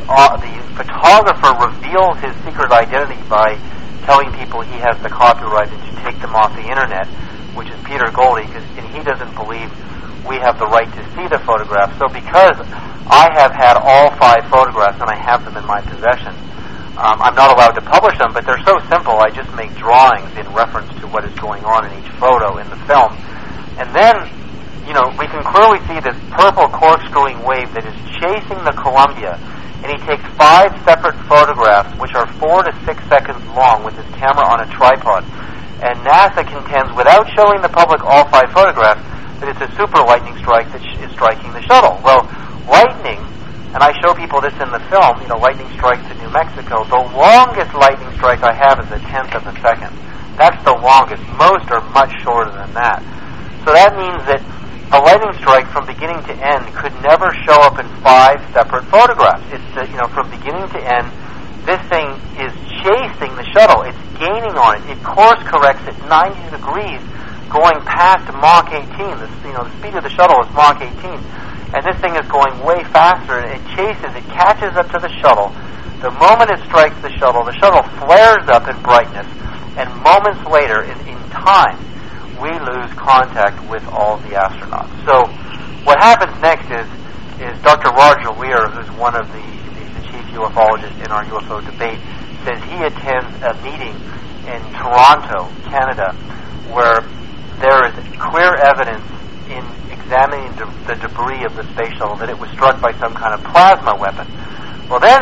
photographer reveals his secret identity by telling people he has the copyright and to take them off the internet, which is Peter Goldie, and he doesn't believe we have the right to see the photographs. So because I have had all 5 photographs and I have them in my possession, I'm not allowed to publish them, but they're so simple, I just make drawings in reference to what is going on in each photo in the film. And then, we can clearly see this purple corkscrewing wave that is chasing the Columbia, and he takes 5 separate photographs, which are 4 to 6 seconds long, with his camera on a tripod. And NASA contends, without showing the public all 5 photographs, that it's a super lightning strike that is striking the shuttle. Well, lightning, and I show people this in the film, lightning strikes in New Mexico. The longest lightning strike I have is 1/10 of a second. That's the longest. Most are much shorter than that. So that means that a lightning strike from beginning to end could never show up in 5 separate photographs. It's from beginning to end, this thing is chasing the shuttle. It's gaining on it. It course corrects at 90 degrees, going past Mach 18. The speed of the shuttle is Mach 18. And this thing is going way faster, and it chases, it catches up to the shuttle. The moment it strikes the shuttle flares up in brightness, and moments later, in time, we lose contact with all the astronauts. So what happens next is Dr. Roger Weir, who's one of the chief ufologists in our UFO debate, says he attends a meeting in Toronto, Canada, where there is clear evidence in examining the debris of the space shuttle that it was struck by some kind of plasma weapon. Well then,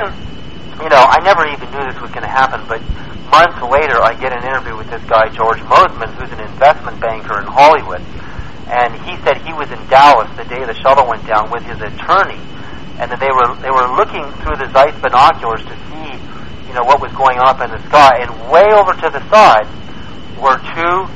I never even knew this was going to happen, but months later I get an interview with this guy, George Mosman, who's an investment banker in Hollywood, and he said he was in Dallas the day the shuttle went down with his attorney, and that they were looking through the Zeiss binoculars to see, what was going on up in the sky, and way over to the side were 2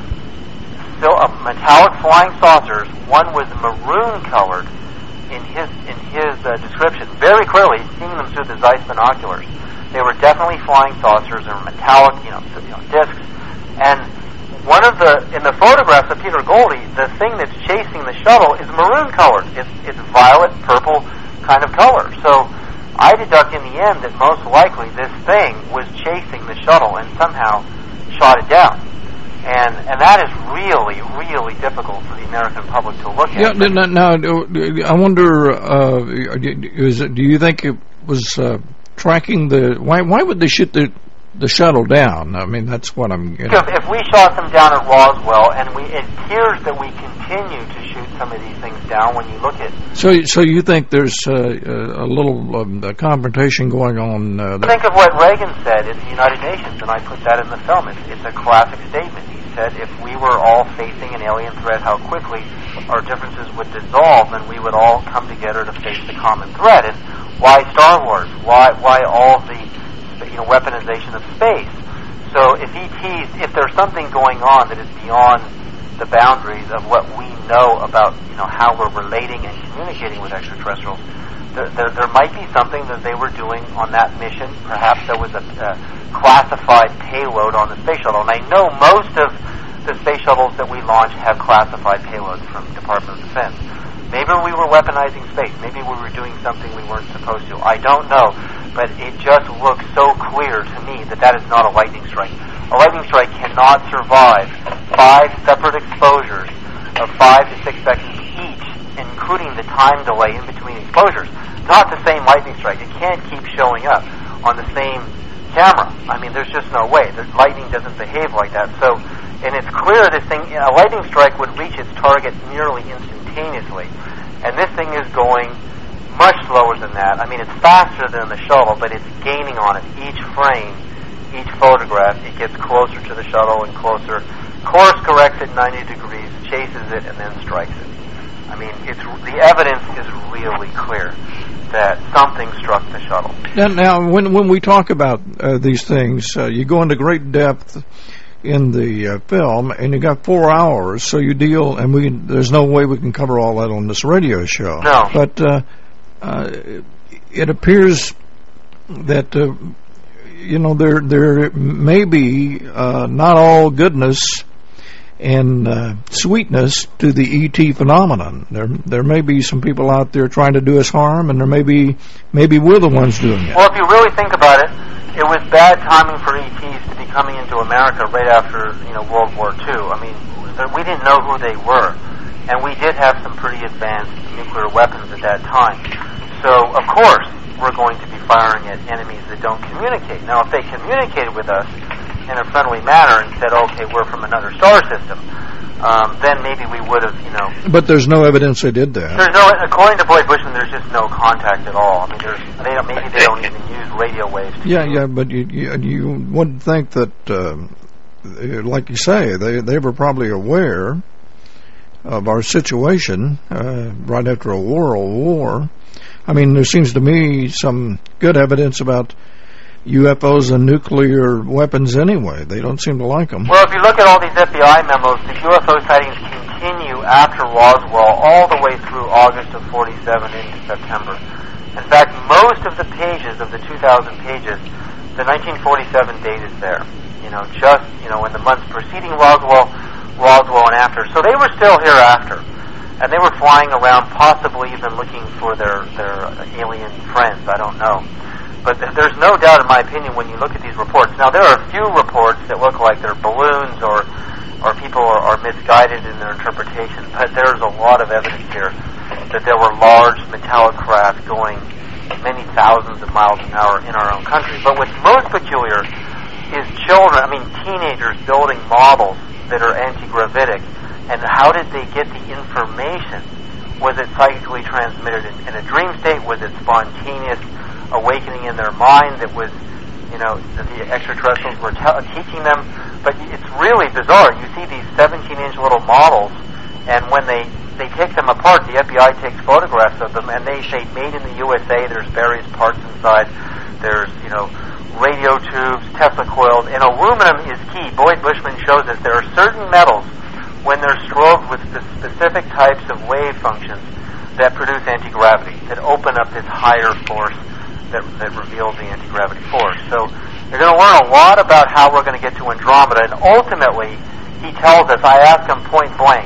metallic flying saucers. One was maroon colored in his description, very clearly, seeing them through the Zeiss binoculars. They were definitely flying saucers. They were metallic, discs. And in the photographs of Peter Goldie, the thing that's chasing the shuttle is maroon colored. It's violet, purple kind of color. So I deduct in the end that most likely this thing was chasing the shuttle and somehow shot it down. And that is really, really difficult for the American public to look at. Yeah. Now, I wonder, do you think it was tracking why would they shoot the shuttle down? I mean, that's what I'm getting. If we shot them down at Roswell, and it appears that we continue to shoot some of these things down when you look at... So you think there's a little confrontation going on there? Think of what Reagan said in the United Nations, and I put that in the film. It's a classic statement. He said, if we were all facing an alien threat, how quickly our differences would dissolve, and we would all come together to face the common threat. And why Star Wars? Why all the weaponization of space? So if there's something going on that is beyond the boundaries of what we know about how we're relating and communicating with extraterrestrials, there might be something that they were doing on that mission. Perhaps there was a classified payload on the space shuttle, and I know most of the space shuttles that we launch have classified payloads from the Department of Defense. Maybe we were weaponizing space. Maybe we were doing something we weren't supposed to. I don't know, but it just looks so clear to me that is not a lightning strike. A lightning strike cannot survive 5 separate exposures of 5 to 6 seconds each, including the time delay in between exposures. Not the same lightning strike. It can't keep showing up on the same camera. I mean, there's just no way. The lightning doesn't behave like that. So, and it's clear a lightning strike would reach its target nearly instantaneously. And this thing is going much slower than that. I mean, it's faster than the shuttle, but it's gaining on it. Each frame, each photograph, it gets closer to the shuttle and closer course corrects at 90 degrees, chases it, and then strikes it. I mean, the evidence is really clear that something struck the shuttle. Now when we talk about these things, you go into great depth in the film, and you got 4 hours, so you deal, and there's no way we can cover all that on this radio show. No. But it appears that there may be not all goodness and sweetness to the ET phenomenon. There may be some people out there trying to do us harm, and maybe we're the ones doing it. Well, if you really think about it, it was bad timing for ETs to be coming into America right after World War II. I mean, we didn't know who they were, and we did have some pretty advanced nuclear weapons at that time. So, of course, we're going to be firing at enemies that don't communicate. Now, if they communicated with us in a friendly manner and said, okay, we're from another star system, then maybe we would have, But there's no evidence they did that. According to Boyd Bushman, there's just no contact at all. I mean, maybe they don't even use radio waves. Yeah, but you wouldn't think that, like you say, they were probably aware of our situation right after a world war. I mean, there seems to me some good evidence about UFOs and nuclear weapons anyway. They don't seem to like them. Well, if you look at all these FBI memos, the UFO sightings continue after Roswell all the way through August of 47 into September. In fact, most of the pages, of the 2,000 pages, the 1947 date is there. In the months preceding Roswell and after. So they were still here after. And they were flying around, possibly even looking for their alien friends. I don't know. But there's no doubt, in my opinion, when you look at these reports. Now, there are a few reports that look like they're balloons or people are misguided in their interpretation. But there's a lot of evidence here that there were large metallic craft going many thousands of miles an hour in our own country. But what's most peculiar is teenagers building models that are anti-gravitic. And how did they get the information? Was it psychically transmitted in a dream state? Was it spontaneous awakening in their mind that was, that the extraterrestrials were teaching them? But it's really bizarre. You see these 17-inch little models, and when they take them apart, the FBI takes photographs of them, and they say made in the USA. There's various parts inside. There's, radio tubes, Tesla coils, and aluminum is key. Boyd Bushman shows us there are certain metals, when they're strobed with specific types of wave functions that produce anti-gravity, that open up this higher force that reveals the anti-gravity force. So you're going to learn a lot about how we're going to get to Andromeda, and ultimately, he tells us, I asked him point blank,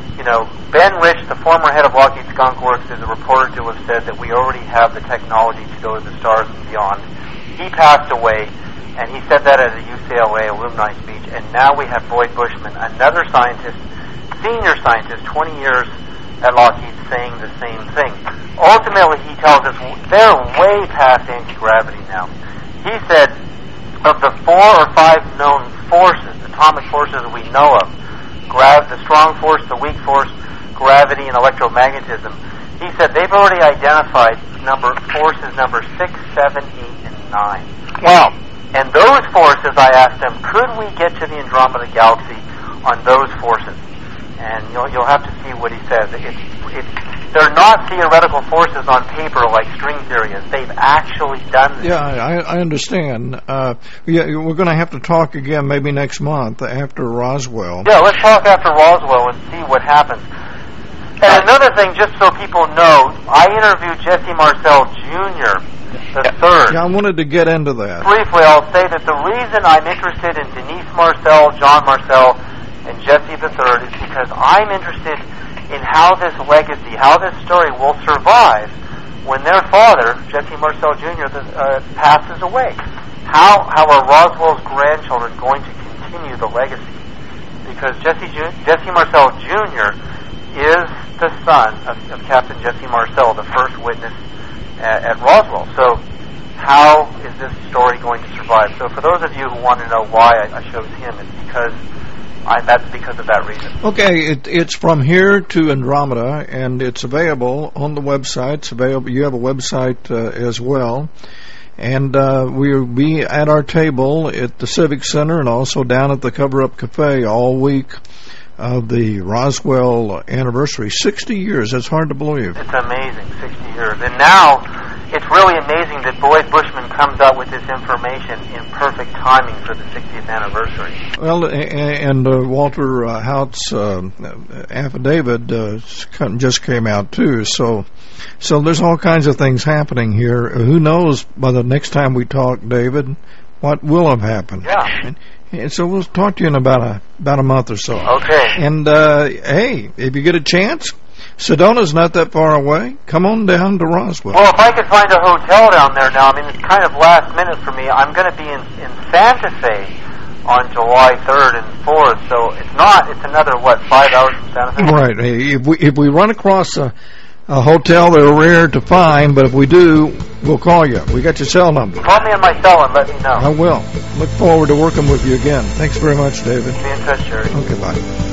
Ben Rich, the former head of Lockheed Skunk Works, is reported to have said that we already have the technology to go to the stars and beyond. He passed away, and he said that at a UCLA alumni speech, and now we have Boyd Bushman, another scientist, senior scientist, 20 years at Lockheed, saying the same thing. Ultimately, he tells us they're way past anti-gravity now. He said, of the 4 or 5 known forces, atomic forces we know of, the strong force, the weak force, gravity, and electromagnetism, he said they've already identified forces number 6, 7, 8, and 9. Wow. And those forces, I asked him, could we get to the Andromeda Galaxy on those forces? And you'll have to see what he says. They're not theoretical forces on paper like string theory is. They've actually done this. Yeah, I understand. We're going to have to talk again maybe next month after Roswell. Yeah, let's talk after Roswell and see what happens. And another thing, just so people know, I interviewed Jesse Marcel Jr., the third. Yeah, I wanted to get into that. Briefly, I'll say that the reason I'm interested in Denise Marcel, John Marcel, and Jesse the third is because I'm interested in how this legacy, how this story will survive when their father, Jesse Marcel Jr., passes away. How are Roswell's grandchildren going to continue the legacy? Because Jesse Marcel Jr. is the son of Captain Jesse Marcel, the first witness at Roswell. So how is this story going to survive? So for those of you who want to know why I chose him, that's because of that reason. Okay, it's From Here to Andromeda, and it's available on the website. It's available. You have a website as well. And we'll be at our table at the Civic Center and also down at the Cover Up Cafe all week of the Roswell anniversary. 60 years, that's hard to believe. It's amazing, 60 years. And now, it's really amazing that Boyd Bushman comes out with this information in perfect timing for the 60th anniversary. Well, and Walter Haut's affidavit just came out, too. So there's all kinds of things happening here. Who knows, by the next time we talk, David, what will have happened. Yeah. And so we'll talk to you in about a month or so. Okay. And, hey, if you get a chance, Sedona's not that far away. Come on down to Roswell. Well, if I could find a hotel down there now, I mean, it's kind of last minute for me. I'm going to be in Santa Fe on July 3rd and 4th, so it's another, 5 hours from Santa Fe? Right. Hey, if we run across a hotel, they're rare to find, but if we do, we'll call you. We got your cell number. Call me on my cell and let me know. I will. Look forward to working with you again. Thanks very much, David. Be in touch, Jerry. Okay, bye.